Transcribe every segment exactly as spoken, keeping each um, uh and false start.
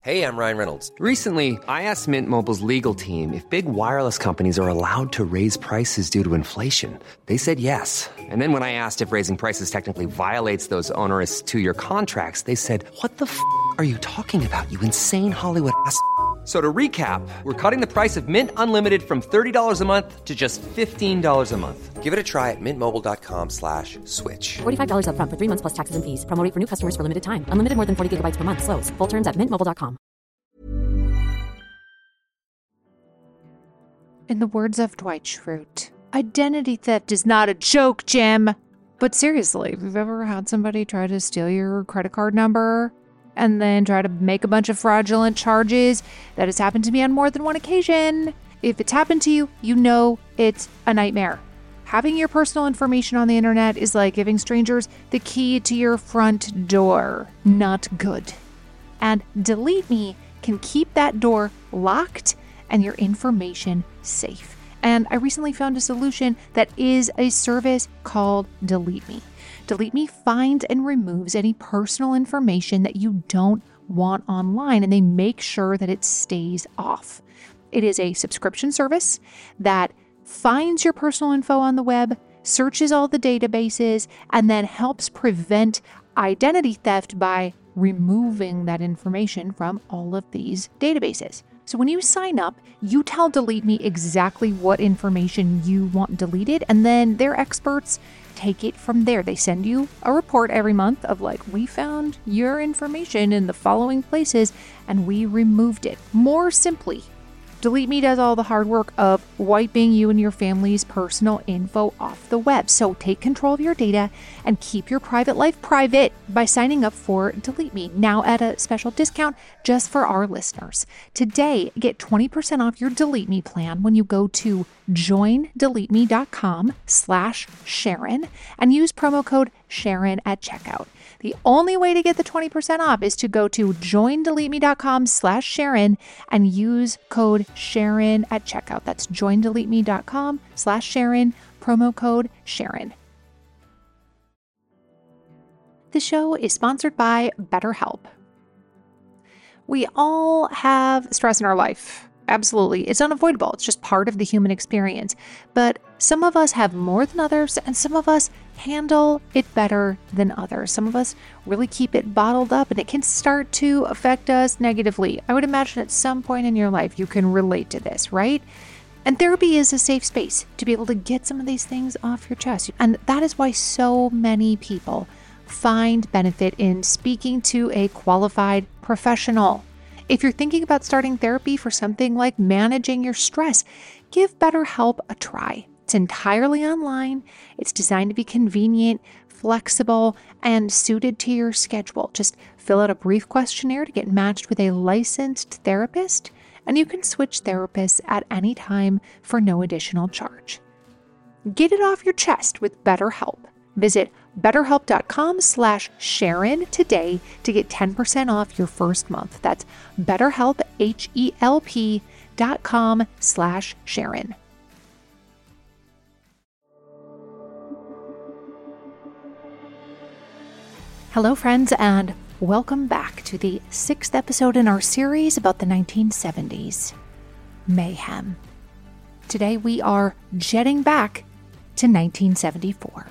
Hey, I'm Ryan Reynolds. Recently, I asked Mint Mobile's legal team if big wireless companies are allowed to raise prices due to inflation. They said yes. And then when I asked if raising prices technically violates those onerous two-year contracts, they said, what the f*** are you talking about, you insane Hollywood ass f- So to recap, we're cutting the price of Mint Unlimited from thirty dollars a month to just fifteen dollars a month. Give it a try at mintmobile.com slash switch. forty-five dollars up front for three months plus taxes and fees. Promo rate for new customers for limited time. Unlimited more than forty gigabytes per month. Slows full terms at mint mobile dot com. In the words of Dwight Schrute, identity theft is not a joke, Jim. But seriously, if you've ever had somebody try to steal your credit card number and then try to make a bunch of fraudulent charges, that has happened to me on more than one occasion. If it's happened to you, you know it's a nightmare. Having your personal information on the internet is like giving strangers the key to your front door. Not good. And Delete Me can keep that door locked and your information safe. And I recently found a solution that is a service called Delete Me. Delete Me finds and removes any personal information that you don't want online, and they make sure that it stays off. It is a subscription service that finds your personal info on the web, searches all the databases, and then helps prevent identity theft by removing that information from all of these databases. So when you sign up, you tell Delete Me exactly what information you want deleted, and then their experts take it from there. They send you a report every month of like, we found your information in the following places and we removed it. More simply, Delete Me does all the hard work of wiping you and your family's personal info off the web. So take control of your data and keep your private life private by signing up for Delete Me, now at a special discount just for our listeners. Today, get twenty percent off your Delete Me plan when you go to joindeleteme.com slash Sharon and use promo code Sharon at checkout. The only way to get the twenty percent off is to go to joindeleteme.com slash Sharon and use code Sharon at checkout. That's joindeleteme.com slash Sharon, promo code Sharon. The show is sponsored by BetterHelp. We all have stress in our life. Absolutely. It's unavoidable. It's just part of the human experience. But some of us have more than others, and some of us handle it better than others. Some of us really keep it bottled up, and it can start to affect us negatively. I would imagine at some point in your life you can relate to this, right? And therapy is a safe space to be able to get some of these things off your chest. And that is why so many people find benefit in speaking to a qualified professional. If you're thinking about starting therapy for something like managing your stress, give BetterHelp a try. It's entirely online. It's designed to be convenient, flexible, and suited to your schedule. Just fill out a brief questionnaire to get matched with a licensed therapist, and you can switch therapists at any time for no additional charge. Get it off your chest with BetterHelp. Visit betterhelp.com slash Sharon today to get ten percent off your first month. That's betterhelp, H-E-L-P dot com slash Sharon. Hello, friends, and welcome back to the sixth episode in our series about the nineteen seventies, mayhem. Today we are jetting back to nineteen seventy-four.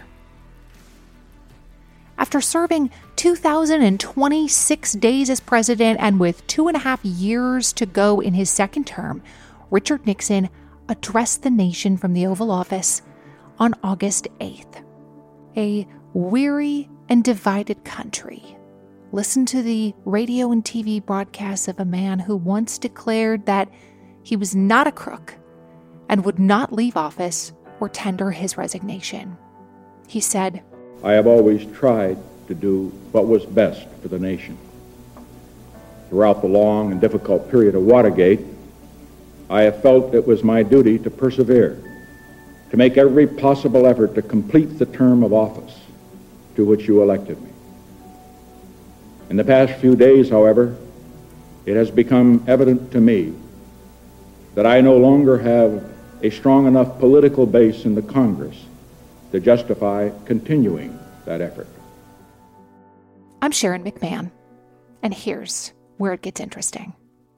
After serving two thousand twenty-six days as president and with two and a half years to go in his second term, Richard Nixon addressed the nation from the Oval Office on August eighth. A weary and divided country listened to the radio and T V broadcasts of a man who once declared that he was not a crook and would not leave office or tender his resignation. He said, I have always tried to do what was best for the nation. Throughout the long and difficult period of Watergate, I have felt it was my duty to persevere, to make every possible effort to complete the term of office to which you elected me. In the past few days, however, it has become evident to me that I no longer have a strong enough political base in the Congress to justify continuing that effort. I'm Sharon McMahon, and here's where it gets interesting.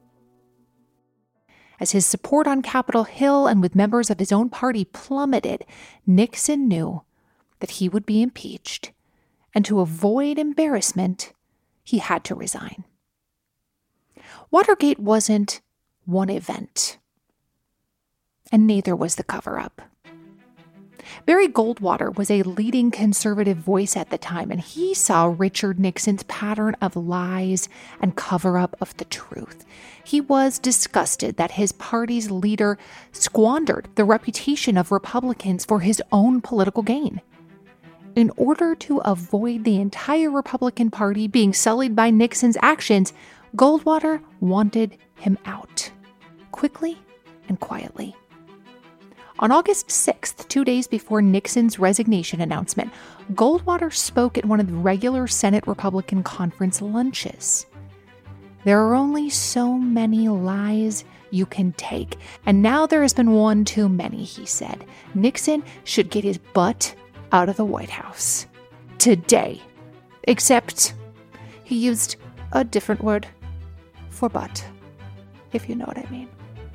As his support on Capitol Hill and with members of his own party plummeted, Nixon knew that he would be impeached, and to avoid embarrassment, he had to resign. Watergate wasn't one event, and neither was the cover-up. Barry Goldwater was a leading conservative voice at the time, and he saw Richard Nixon's pattern of lies and cover-up of the truth. He was disgusted that his party's leader squandered the reputation of Republicans for his own political gain. In order to avoid the entire Republican Party being sullied by Nixon's actions, Goldwater wanted him out, quickly and quietly. On August sixth, two days before Nixon's resignation announcement, Goldwater spoke at one of the regular Senate Republican conference lunches. There are only so many lies you can take, and now there has been one too many, he said. Nixon should get his butt out of the White House. Today. Except he used a different word for butt, if you know what I mean.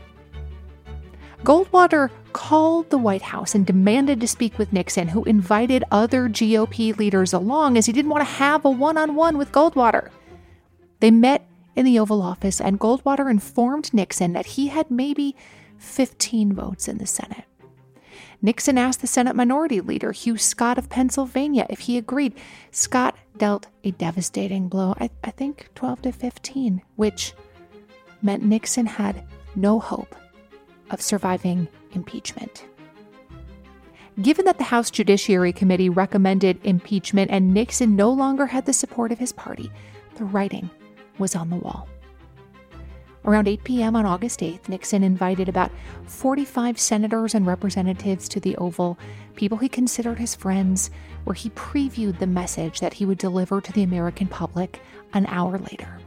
Goldwater called the White House and demanded to speak with Nixon, who invited other G O P leaders along as he didn't want to have a one-on-one with Goldwater. They met in the Oval Office, and Goldwater informed Nixon that he had maybe fifteen votes in the Senate. Nixon asked the Senate Minority Leader, Hugh Scott of Pennsylvania, if he agreed. Scott dealt a devastating blow, I, I think twelve to fifteen, which meant Nixon had no hope of surviving impeachment. Given that the House Judiciary Committee recommended impeachment and Nixon no longer had the support of his party, the writing was on the wall. Around eight p.m. on August eighth, Nixon invited about forty-five senators and representatives to the Oval, people he considered his friends, where he previewed the message that he would deliver to the American public an hour later.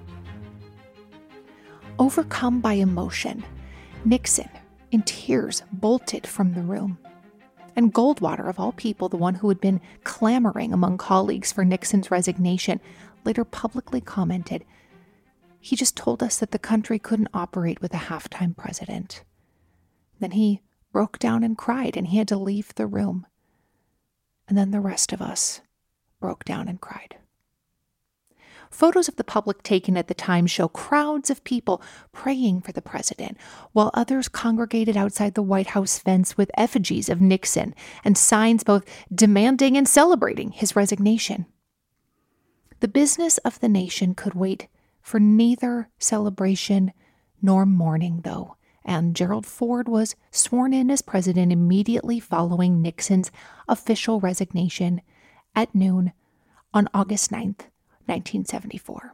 Overcome by emotion, Nixon, in tears, bolted from the room. And Goldwater, of all people, the one who had been clamoring among colleagues for Nixon's resignation, later publicly commented, "He just told us that the country couldn't operate with a half-time president." Then he broke down and cried, and he had to leave the room. And then the rest of us broke down and cried. Photos of the public taken at the time show crowds of people praying for the president, while others congregated outside the White House fence with effigies of Nixon and signs both demanding and celebrating his resignation. The business of the nation could wait for neither celebration nor mourning, though, and Gerald Ford was sworn in as president immediately following Nixon's official resignation at noon on August ninth, nineteen seventy-four.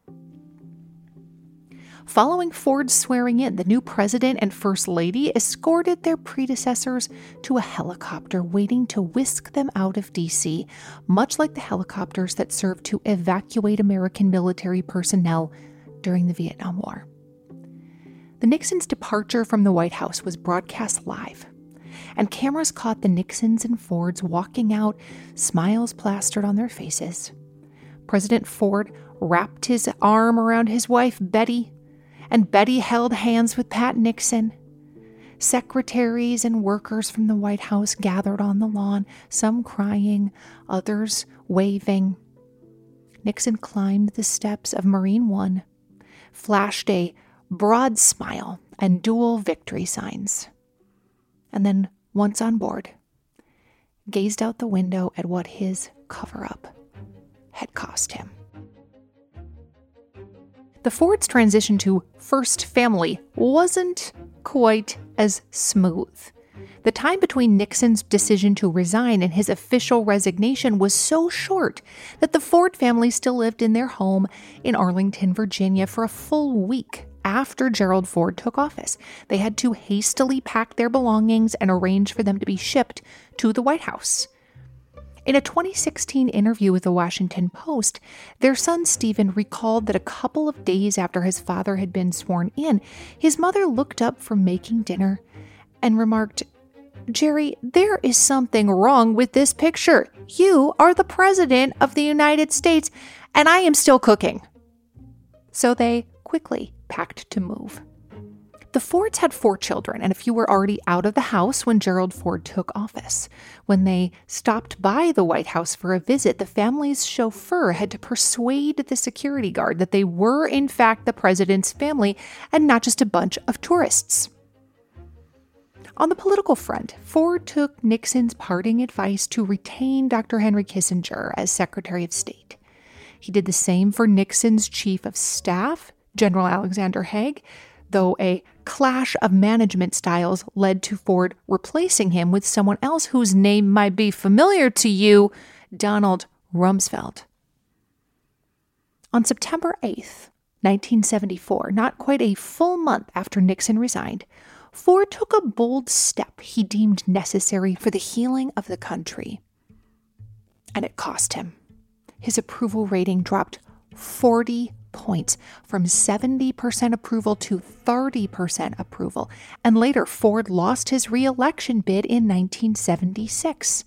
Following Ford's swearing in, the new president and first lady escorted their predecessors to a helicopter waiting to whisk them out of D C, much like the helicopters that served to evacuate American military personnel during the Vietnam War. The Nixons' departure from the White House was broadcast live, and cameras caught the Nixons and Fords walking out, smiles plastered on their faces. President Ford wrapped his arm around his wife, Betty, and Betty held hands with Pat Nixon. Secretaries and workers from the White House gathered on the lawn, some crying, others waving. Nixon climbed the steps of Marine One, flashed a broad smile and dual victory signs, and then, once on board, gazed out the window at what his cover-up had cost him. The Fords' transition to First Family wasn't quite as smooth. The time between Nixon's decision to resign and his official resignation was so short that the Ford family still lived in their home in Arlington, Virginia for a full week after Gerald Ford took office. They had to hastily pack their belongings and arrange for them to be shipped to the White House. In a twenty sixteen interview with the Washington Post, their son Stephen recalled that a couple of days after his father had been sworn in, his mother looked up from making dinner and remarked, "Jerry, there is something wrong with this picture. You are the president of the United States, and I am still cooking." So they quickly packed to move. The Fords had four children, and a few were already out of the house when Gerald Ford took office. When they stopped by the White House for a visit, the family's chauffeur had to persuade the security guard that they were, in fact, the president's family and not just a bunch of tourists. On the political front, Ford took Nixon's parting advice to retain Doctor Henry Kissinger as Secretary of State. He did the same for Nixon's chief of staff, General Alexander Haig, though a clash of management styles led to Ford replacing him with someone else whose name might be familiar to you, Donald Rumsfeld. On September eighth, nineteen seventy-four, not quite a full month after Nixon resigned, Ford took a bold step he deemed necessary for the healing of the country. And it cost him. His approval rating dropped forty points, from seventy percent approval to thirty percent approval, and later Ford lost his re-election bid in nineteen seventy-six.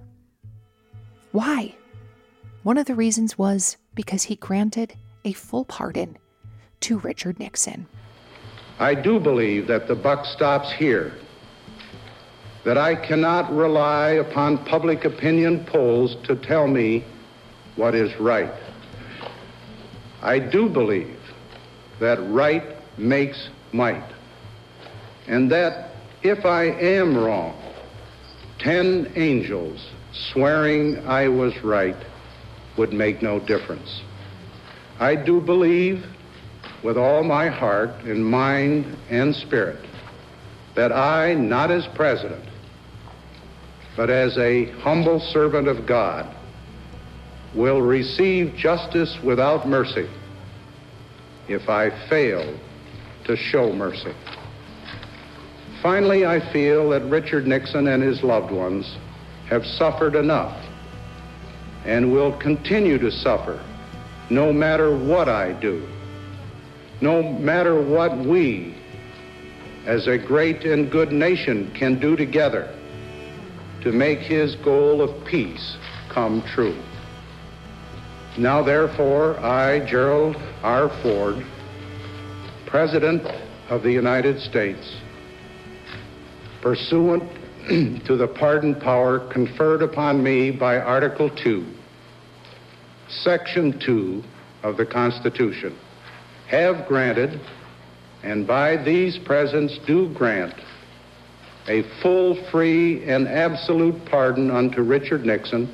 Why? One of the reasons was because he granted a full pardon to Richard Nixon. I do believe that the buck stops here, that I cannot rely upon public opinion polls to tell me what is right. I do believe that right makes might, and that if I am wrong, ten angels swearing I was right would make no difference. I do believe with all my heart and mind and spirit that I, not as president, but as a humble servant of God, will receive justice without mercy if I fail to show mercy. Finally, I feel that Richard Nixon and his loved ones have suffered enough and will continue to suffer no matter what I do, no matter what we as a great and good nation can do together to make his goal of peace come true. Now, therefore, I, Gerald R. Ford, President of the United States, pursuant to the pardon power conferred upon me by Article two, Section two of the Constitution, have granted, and by these presents do grant, a full, free, and absolute pardon unto Richard Nixon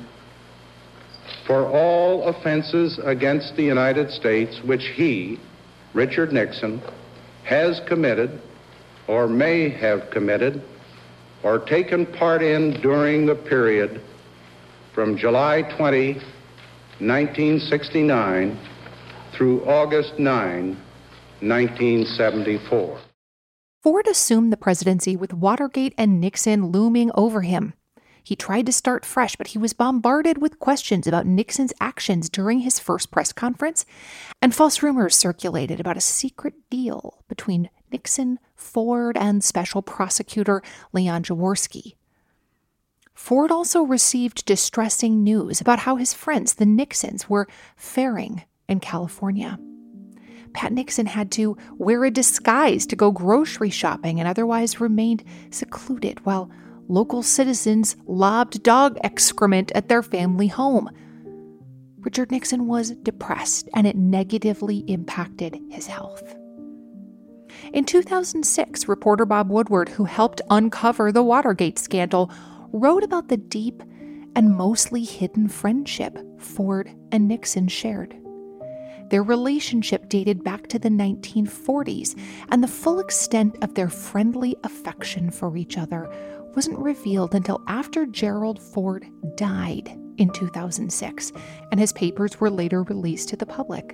for all offenses against the United States which he, Richard Nixon, has committed or may have committed or taken part in during the period from July twentieth, nineteen sixty-nine through August ninth, nineteen seventy-four. Ford assumed the presidency with Watergate and Nixon looming over him. He tried to start fresh, but he was bombarded with questions about Nixon's actions during his first press conference, and false rumors circulated about a secret deal between Nixon, Ford, and Special Prosecutor Leon Jaworski. Ford also received distressing news about how his friends, the Nixons, were faring in California. Pat Nixon had to wear a disguise to go grocery shopping and otherwise remained secluded while local citizens lobbed dog excrement at their family home. Richard Nixon was depressed, and it negatively impacted his health. In two thousand six, reporter Bob Woodward, who helped uncover the Watergate scandal, wrote about the deep and mostly hidden friendship Ford and Nixon shared. Their relationship dated back to the nineteen forties, and the full extent of their friendly affection for each other wasn't revealed until after Gerald Ford died in two thousand six, and his papers were later released to the public.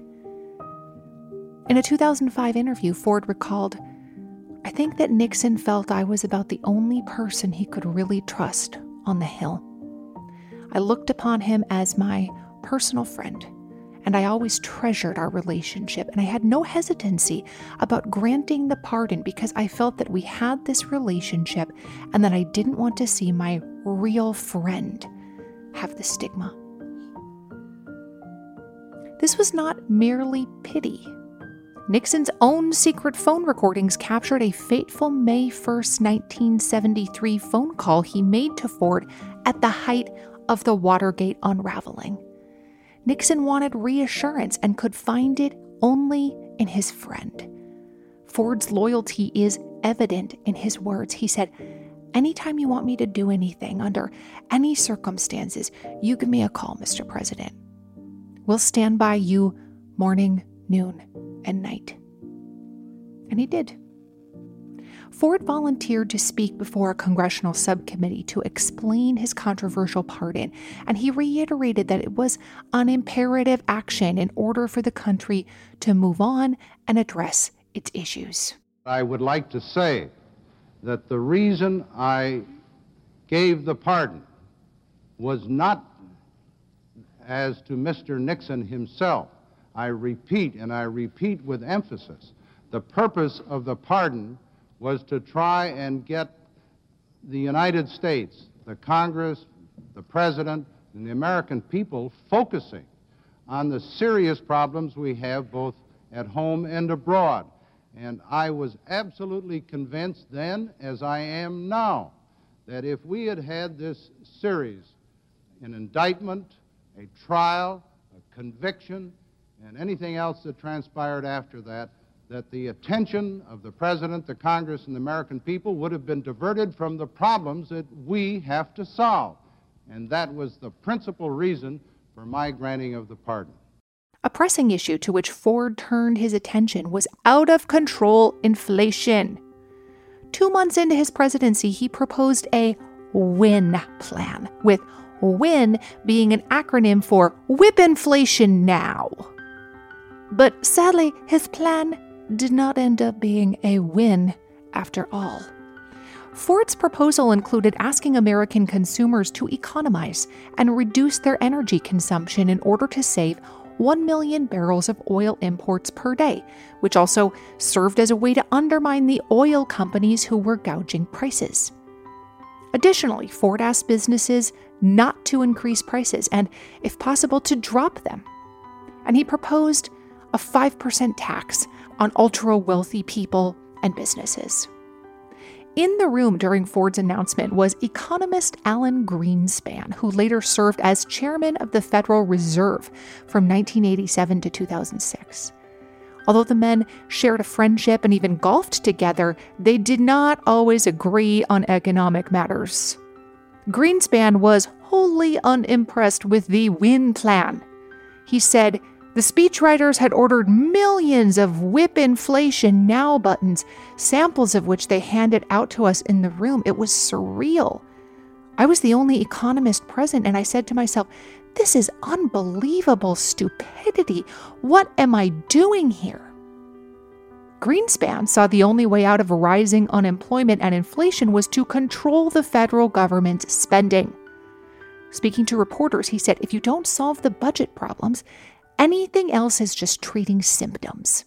In a two thousand five interview, Ford recalled, "I think that Nixon felt I was about the only person he could really trust on the Hill. I looked upon him as my personal friend, and I always treasured our relationship, and I had no hesitancy about granting the pardon because I felt that we had this relationship and that I didn't want to see my real friend have the stigma." This was not merely pity. Nixon's own secret phone recordings captured a fateful May first, nineteen seventy-three phone call he made to Ford at the height of the Watergate unraveling. Nixon wanted reassurance and could find it only in his friend. Ford's loyalty is evident in his words. He said, "Anytime you want me to do anything, under any circumstances, you give me a call, Mister President. We'll stand by you morning, noon, and night." And he did. Ford volunteered to speak before a congressional subcommittee to explain his controversial pardon, and he reiterated that it was an imperative action in order for the country to move on and address its issues. I would like to say that the reason I gave the pardon was not as to Mister Nixon himself. I repeat, and I repeat with emphasis, the purpose of the pardon was to try and get the United States, the Congress, the President, and the American people focusing on the serious problems we have both at home and abroad. And I was absolutely convinced then, as I am now, that if we had had this series, an indictment, a trial, a conviction, and anything else that transpired after that, that the attention of the President, the Congress, and the American people would have been diverted from the problems that we have to solve. And that was the principal reason for my granting of the pardon. A pressing issue to which Ford turned his attention was out-of-control inflation. Two months into his presidency, he proposed a WIN plan, with WIN being an acronym for Whip Inflation Now. But sadly, his plan did not end up being a win after all. Ford's proposal included asking American consumers to economize and reduce their energy consumption in order to save one million barrels of oil imports per day, which also served as a way to undermine the oil companies who were gouging prices. Additionally, Ford asked businesses not to increase prices and, if possible, to drop them. And he proposed a five percent tax on ultra-wealthy people and businesses. In the room during Ford's announcement was economist Alan Greenspan, who later served as chairman of the Federal Reserve from nineteen eighty-seven to two thousand six. Although the men shared a friendship and even golfed together, they did not always agree on economic matters. Greenspan was wholly unimpressed with the WIN plan. He said, "The speechwriters had ordered millions of Whip Inflation Now buttons, samples of which they handed out to us in the room. It was surreal. I was the only economist present, and I said to myself, this is unbelievable stupidity. What am I doing here?" Greenspan saw the only way out of rising unemployment and inflation was to control the federal government's spending. Speaking to reporters, he said, "If you don't solve the budget problems, anything else is just treating symptoms."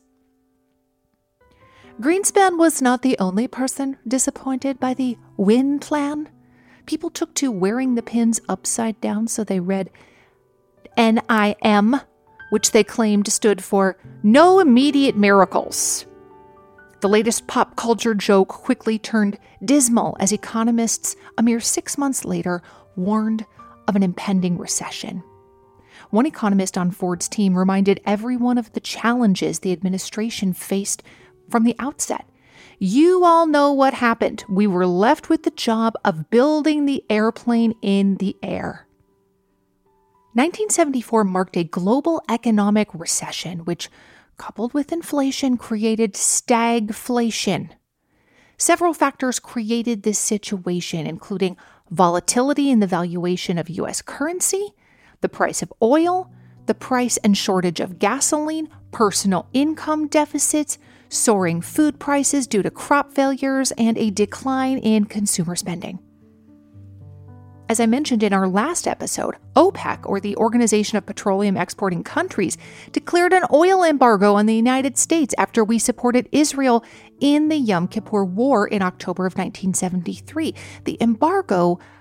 Greenspan was not the only person disappointed by the WIN plan. People took to wearing the pins upside down so they read N I M, which they claimed stood for No Immediate Miracles. The latest pop culture joke quickly turned dismal as economists, a mere six months later, warned of an impending recession. One economist on Ford's team reminded everyone of the challenges the administration faced from the outset. "You all know what happened. We were left with the job of building the airplane in the air." nineteen seventy-four marked a global economic recession, which, coupled with inflation, created stagflation. Several factors created this situation, including volatility in the valuation of U S currency, the price of oil, the price and shortage of gasoline, personal income deficits, soaring food prices due to crop failures, and a decline in consumer spending. As I mentioned in our last episode, OPEC, or the Organization of Petroleum Exporting Countries, declared an oil embargo on the United States after we supported Israel in the Yom Kippur War in October of nineteen seventy-three. The embargo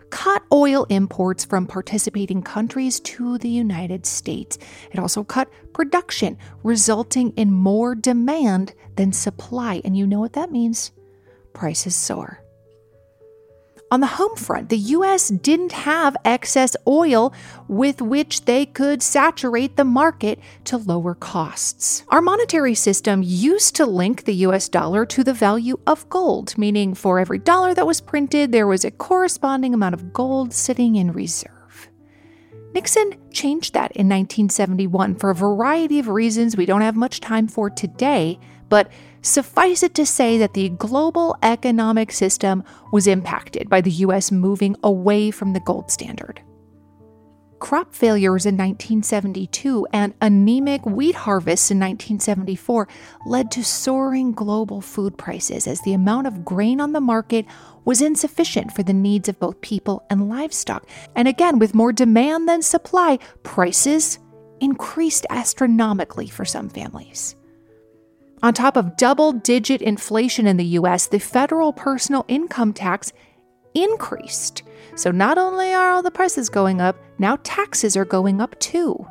cut oil imports from participating countries to the United States. It also cut production, resulting in more demand than supply. And you know what that means? Prices soar. On the home front, the U S didn't have excess oil with which they could saturate the market to lower costs. Our monetary system used to link the U S dollar to the value of gold, meaning for every dollar that was printed, there was a corresponding amount of gold sitting in reserve. Nixon changed that in nineteen seventy-one for a variety of reasons we don't have much time for today, but suffice it to say that the global economic system was impacted by the U S moving away from the gold standard. Crop failures in nineteen seventy-two and anemic wheat harvests in nineteen seventy-four led to soaring global food prices as the amount of grain on the market was insufficient for the needs of both people and livestock. And again, with more demand than supply, prices increased astronomically for some families. On top of double-digit inflation in the U S, the federal personal income tax increased. So not only are all the prices going up, now taxes are going up too.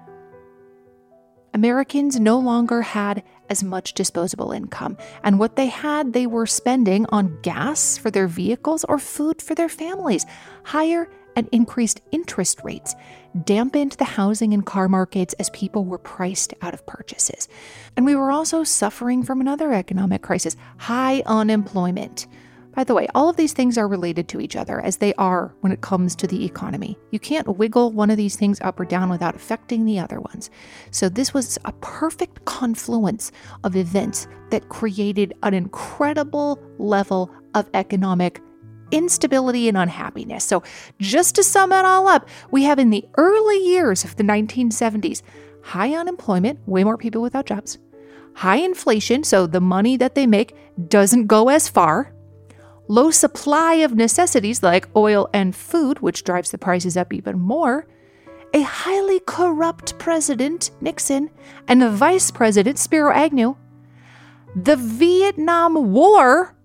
Americans no longer had as much disposable income, and what they had, they were spending on gas for their vehicles or food for their families. Higher and increased interest rates dampened the housing and car markets as people were priced out of purchases. And we were also suffering from another economic crisis, high unemployment. By the way, all of these things are related to each other, as they are when it comes to the economy. You can't wiggle one of these things up or down without affecting the other ones. So this was a perfect confluence of events that created an incredible level of economic instability and unhappiness. So just to sum it all up, we have in the early years of the nineteen seventies, high unemployment, way more people without jobs, high inflation, so the money that they make doesn't go as far, low supply of necessities like oil and food, which drives the prices up even more, a highly corrupt president, Nixon, and a vice president, Spiro Agnew, the Vietnam War,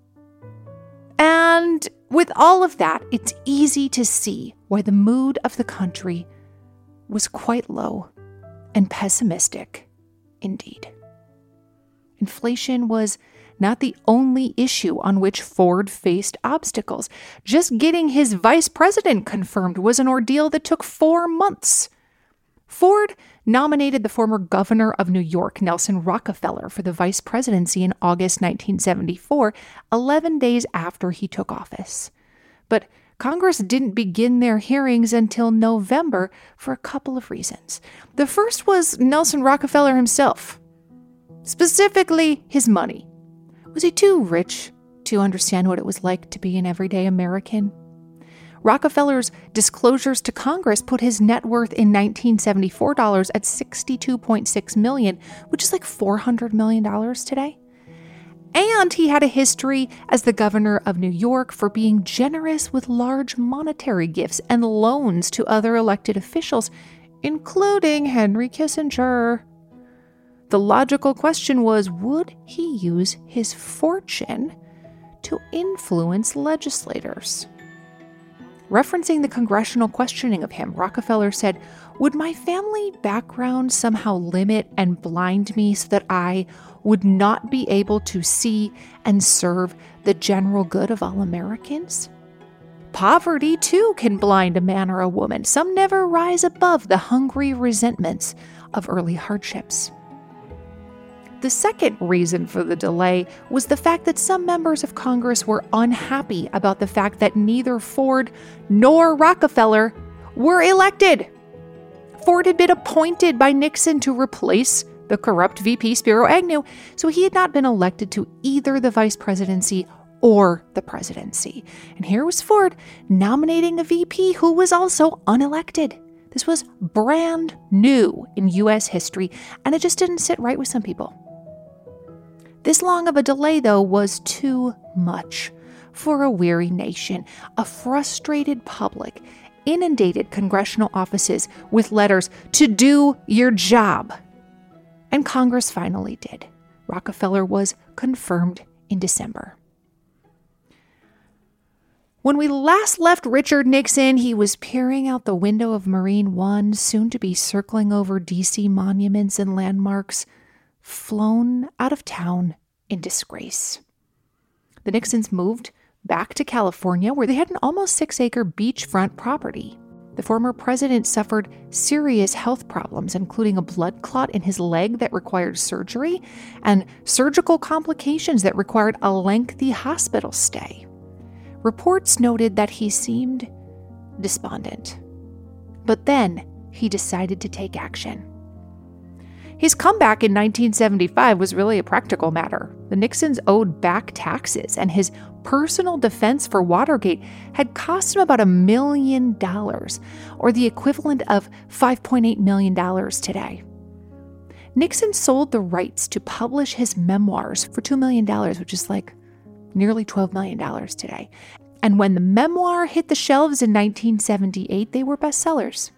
and with all of that, it's easy to see why the mood of the country was quite low and pessimistic indeed. Inflation was not the only issue on which Ford faced obstacles. Just getting his vice president confirmed was an ordeal that took four months. Ford nominated the former governor of New York, Nelson Rockefeller, for the vice presidency in August nineteen seventy-four, eleven days after he took office. But Congress didn't begin their hearings until November for a couple of reasons. The first was Nelson Rockefeller himself, specifically his money. Was he too rich to understand what it was like to be an everyday American? Rockefeller's disclosures to Congress put his net worth in nineteen seventy-four dollars at sixty-two point six million dollars, which is like four hundred million dollars today. And he had a history as the governor of New York for being generous with large monetary gifts and loans to other elected officials, including Henry Kissinger. The logical question was, would he use his fortune to influence legislators? Referencing the congressional questioning of him, Rockefeller said, "Would my family background somehow limit and blind me so that I would not be able to see and serve the general good of all Americans? Poverty, too, can blind a man or a woman. Some never rise above the hungry resentments of early hardships." The second reason for the delay was the fact that some members of Congress were unhappy about the fact that neither Ford nor Rockefeller were elected. Ford had been appointed by Nixon to replace the corrupt V P Spiro Agnew, so he had not been elected to either the vice presidency or the presidency. And here was Ford nominating a V P who was also unelected. This was brand new in U S history, and it just didn't sit right with some people. This long of a delay, though, was too much for a weary nation. A frustrated public inundated congressional offices with letters to do your job. And Congress finally did. Rockefeller was confirmed in December. When we last left Richard Nixon, he was peering out the window of Marine One, soon to be circling over D C monuments and landmarks, flown out of town in disgrace. The Nixons moved back to California, where they had an almost six-acre beachfront property. The former president suffered serious health problems, including a blood clot in his leg that required surgery and surgical complications that required a lengthy hospital stay. Reports noted that he seemed despondent. But then he decided to take action. His comeback in nineteen seventy-five was really a practical matter. The Nixons owed back taxes, and his personal defense for Watergate had cost him about a million dollars, or the equivalent of five point eight million dollars today. Nixon sold the rights to publish his memoirs for two million dollars, which is like nearly twelve million dollars today. And when the memoir hit the shelves in nineteen seventy-eight, they were bestsellers.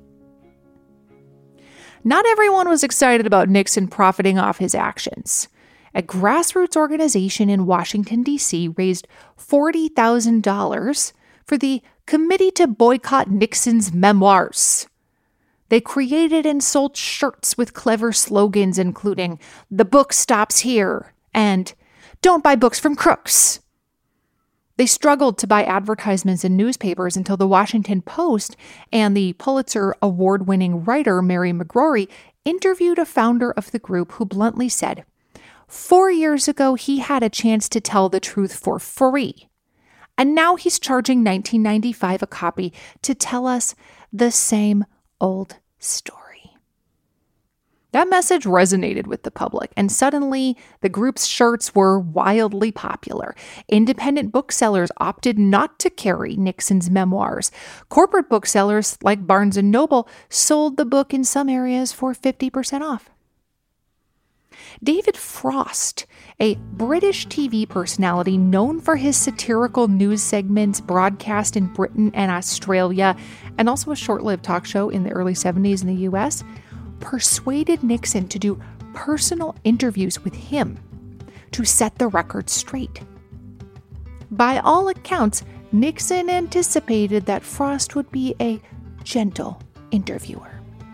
Not everyone was excited about Nixon profiting off his actions. A grassroots organization in Washington, D C raised forty thousand dollars for the Committee to Boycott Nixon's Memoirs. They created and sold shirts with clever slogans including, "The book stops here," and "Don't buy books from crooks." They struggled to buy advertisements in newspapers until the Washington Post and the Pulitzer Award-winning writer Mary McGrory interviewed a founder of the group who bluntly said, Four years ago, he had a chance to tell the truth for free. And now he's charging nineteen ninety-five a copy to tell us the same old story. That message resonated with the public, and suddenly the group's shirts were wildly popular. Independent booksellers opted not to carry Nixon's memoirs. Corporate booksellers like Barnes and Noble sold the book in some areas for fifty percent off. David Frost, a British T V personality known for his satirical news segments broadcast in Britain and Australia, and also a short-lived talk show in the early seventies in the U S, persuaded Nixon to do personal interviews with him to set the record straight. By all accounts, Nixon anticipated that Frost would be a gentle interviewer.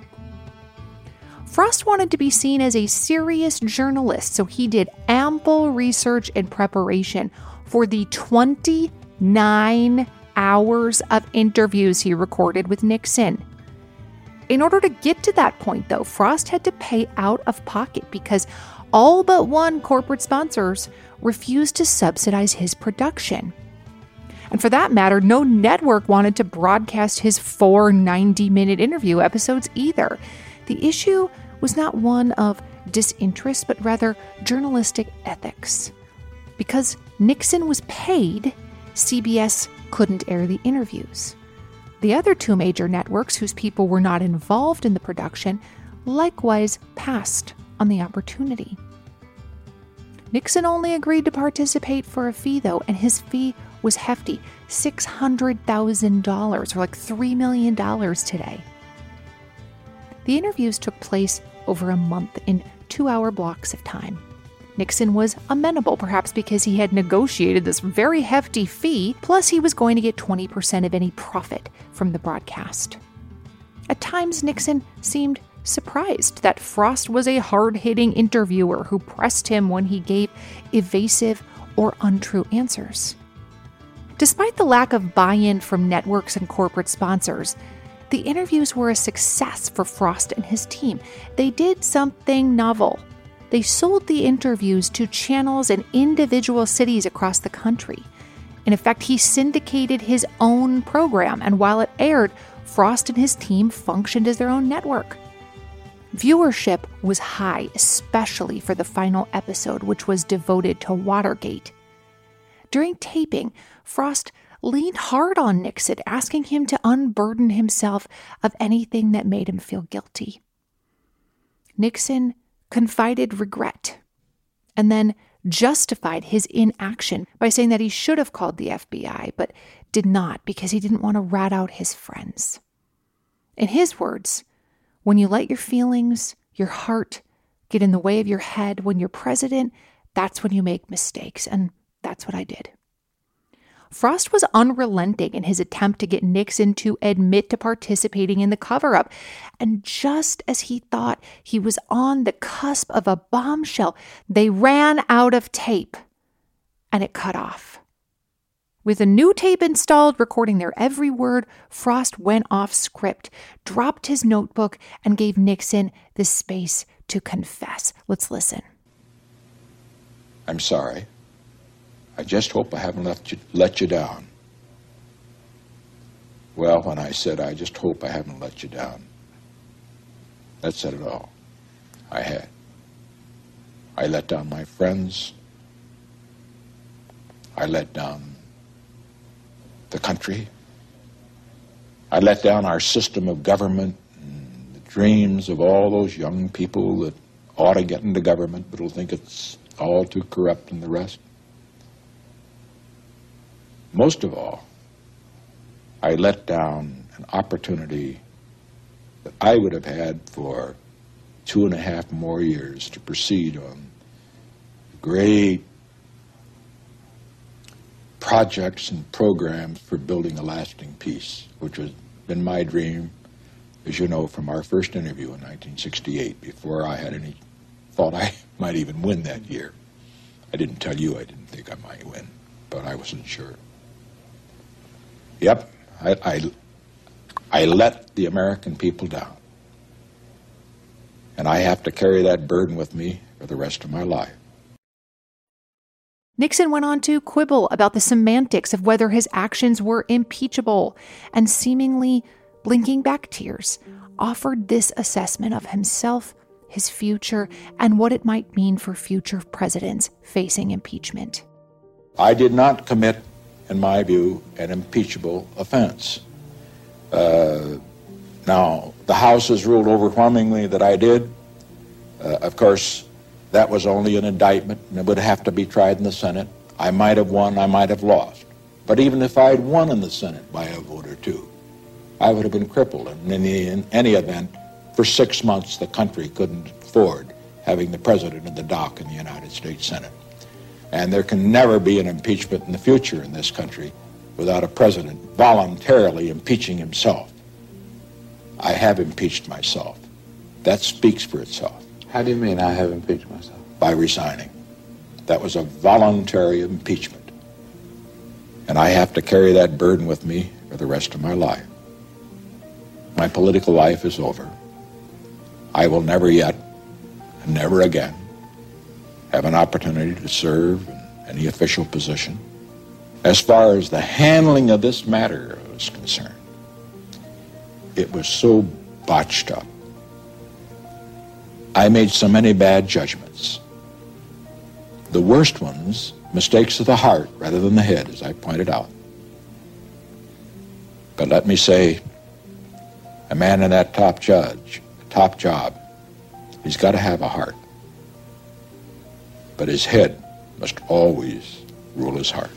Frost wanted to be seen as a serious journalist, so he did ample research and preparation for the twenty-nine hours of interviews he recorded with Nixon. In order to get to that point, though, Frost had to pay out of pocket because all but one corporate sponsors refused to subsidize his production. And for that matter, no network wanted to broadcast his four ninety-minute interview episodes either. The issue was not one of disinterest, but rather journalistic ethics. Because Nixon was paid, C B S couldn't air the interviews. The other two major networks, whose people were not involved in the production, likewise passed on the opportunity. Nixon only agreed to participate for a fee, though, and his fee was hefty, six hundred thousand dollars, or like three million dollars today. The interviews took place over a month in two-hour blocks of time. Nixon was amenable, perhaps because he had negotiated this very hefty fee, plus he was going to get twenty percent of any profit from the broadcast. At times, Nixon seemed surprised that Frost was a hard-hitting interviewer who pressed him when he gave evasive or untrue answers. Despite the lack of buy-in from networks and corporate sponsors, the interviews were a success for Frost and his team. They did something novel. They sold the interviews to channels in individual cities across the country. In effect, he syndicated his own program, and while it aired, Frost and his team functioned as their own network. Viewership was high, especially for the final episode, which was devoted to Watergate. During taping, Frost leaned hard on Nixon, asking him to unburden himself of anything that made him feel guilty. Nixon confided regret, and then justified his inaction by saying that he should have called the F B I, but did not because he didn't want to rat out his friends. In his words, when you let your feelings, your heart, get in the way of your head when you're president, that's when you make mistakes, and that's what I did. Frost was unrelenting in his attempt to get Nixon to admit to participating in the cover-up. And just as he thought he was on the cusp of a bombshell, they ran out of tape, and it cut off. With a new tape installed, recording their every word, Frost went off script, dropped his notebook, and gave Nixon the space to confess. Let's listen. I'm sorry. I just hope I haven't let you, let you down. Well, when I said, I just hope I haven't let you down, that said it all. I had. I let down my friends. I let down the country. I let down our system of government and the dreams of all those young people that ought to get into government but will think it's all too corrupt and the rest. Most of all, I let down an opportunity that I would have had for two and a half more years to proceed on great projects and programs for building a lasting peace, which has been my dream, as you know, from our first interview in nineteen sixty-eight, before I had any thought I might even win that year. I didn't tell you I didn't think I might win, but I wasn't sure. Yep, I, I, I let the American people down. And I have to carry that burden with me for the rest of my life. Nixon went on to quibble about the semantics of whether his actions were impeachable, and seemingly blinking back tears, offered this assessment of himself, his future, and what it might mean for future presidents facing impeachment. I did not commit, in my view, an impeachable offense. Uh, now, the House has ruled overwhelmingly that I did. Uh, of course, that was only an indictment, and it would have to be tried in the Senate. I might have won, I might have lost. But even if I had won in the Senate by a vote or two, I would have been crippled. And in, the, in any event, for six months, the country couldn't afford having the president in the dock in the United States Senate. And there can never be an impeachment in the future in this country without a president voluntarily impeaching himself. I have impeached myself. That speaks for itself. How do you mean I have impeached myself? By resigning. That was a voluntary impeachment. And I have to carry that burden with me for the rest of my life. My political life is over. I will never yet, and never again, have an opportunity to serve in any official position. As far as the handling of this matter is concerned, it was so botched up. I made so many bad judgments. The worst ones, mistakes of the heart rather than the head, as I pointed out. But let me say, a man in that top judge, top job, he's got to have a heart. But his head must always rule his heart.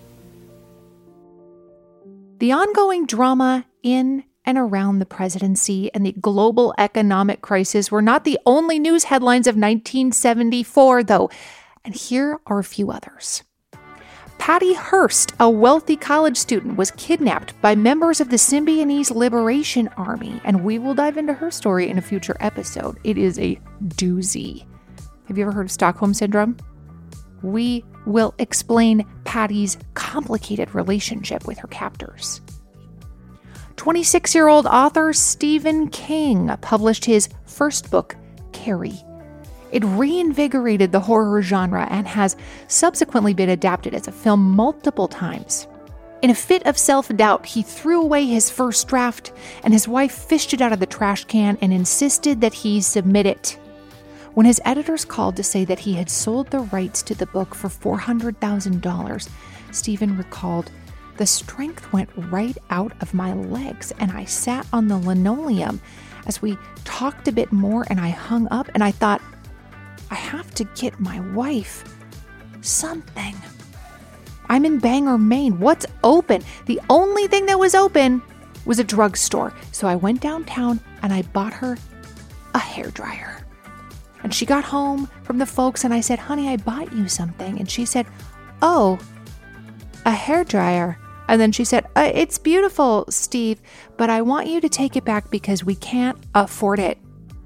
The ongoing drama in and around the presidency and the global economic crisis were not the only news headlines of nineteen seventy-four, though, and here are a few others. Patty Hearst, a wealthy college student, was kidnapped by members of the Symbionese Liberation Army, and we will dive into her story in a future episode. It is a doozy. Have you ever heard of Stockholm Syndrome? We will explain Patty's complicated relationship with her captors. twenty-six-year-old author Stephen King published his first book, Carrie. It reinvigorated the horror genre and has subsequently been adapted as a film multiple times. In a fit of self-doubt, he threw away his first draft, and his wife fished it out of the trash can and insisted that he submit it. When his editors called to say that he had sold the rights to the book for four hundred thousand dollars, Stephen recalled, "The strength went right out of my legs, and I sat on the linoleum as we talked a bit more, and I hung up, and I thought, I have to get my wife something. I'm in Bangor, Maine. What's open? The only thing that was open was a drugstore. So I went downtown and I bought her a hairdryer. And she got home from the folks and I said, honey, I bought you something. And she said, oh, a hairdryer. And then she said, uh, it's beautiful, Steve, but I want you to take it back because we can't afford it.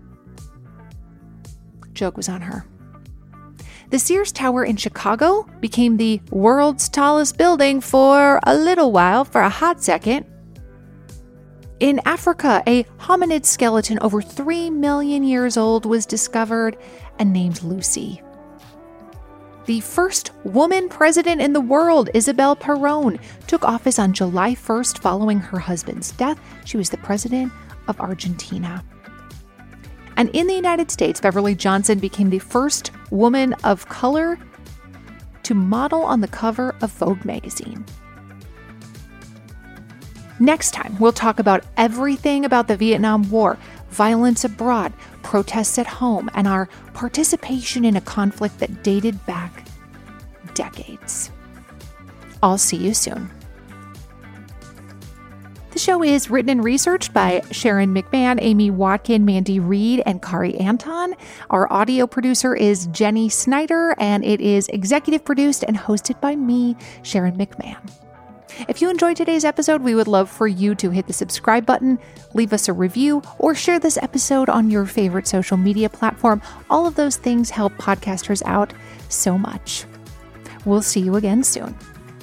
Joke was on her. The Sears Tower in Chicago became the world's tallest building for a little while, for a hot second. In Africa, a hominid skeleton over three million years old was discovered and named Lucy. The first woman president in the world, Isabel Perón, took office on July first following her husband's death. She was the president of Argentina. And in the United States, Beverly Johnson became the first woman of color to model on the cover of Vogue magazine. Next time, we'll talk about everything about the Vietnam War, violence abroad, protests at home, and our participation in a conflict that dated back decades. I'll see you soon. The show is written and researched by Sharon McMahon, Amy Watkin, Mandy Reed, and Kari Anton. Our audio producer is Jenny Snyder, and it is executive produced and hosted by me, Sharon McMahon. If you enjoyed today's episode, we would love for you to hit the subscribe button, leave us a review, or share this episode on your favorite social media platform. All of those things help podcasters out so much. We'll see you again soon.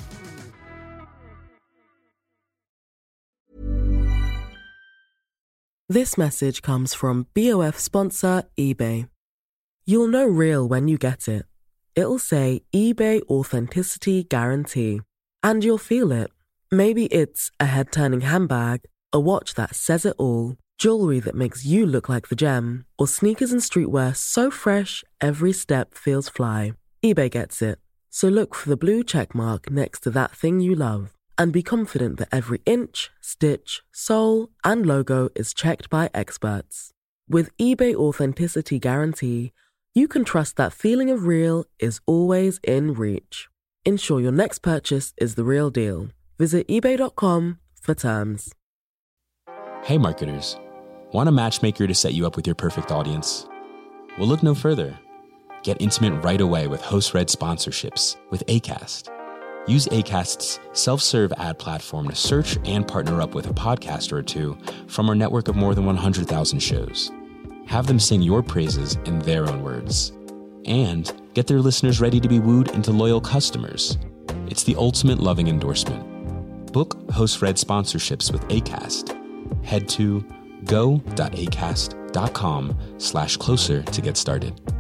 This message comes from B O F sponsor eBay. You'll know real when you get it. It'll say eBay Authenticity Guarantee. And you'll feel it. Maybe it's a head-turning handbag, a watch that says it all, jewelry that makes you look like the gem, or sneakers and streetwear so fresh every step feels fly. eBay gets it. So look for the blue check mark next to that thing you love and be confident that every inch, stitch, sole, and logo is checked by experts. With eBay Authenticity Guarantee, you can trust that feeling of real is always in reach. Ensure your next purchase is the real deal. Visit ebay dot com for terms. Hey marketers, want a matchmaker to set you up with your perfect audience? Well, look no further. Get intimate right away with host-read sponsorships with Acast. Use Acast's self-serve ad platform to search and partner up with a podcaster or two from our network of more than one hundred thousand shows. Have them sing your praises in their own words. And get their listeners ready to be wooed into loyal customers. It's the ultimate loving endorsement. Book host-read sponsorships with Acast. Head to go.acast.com slash closer to get started.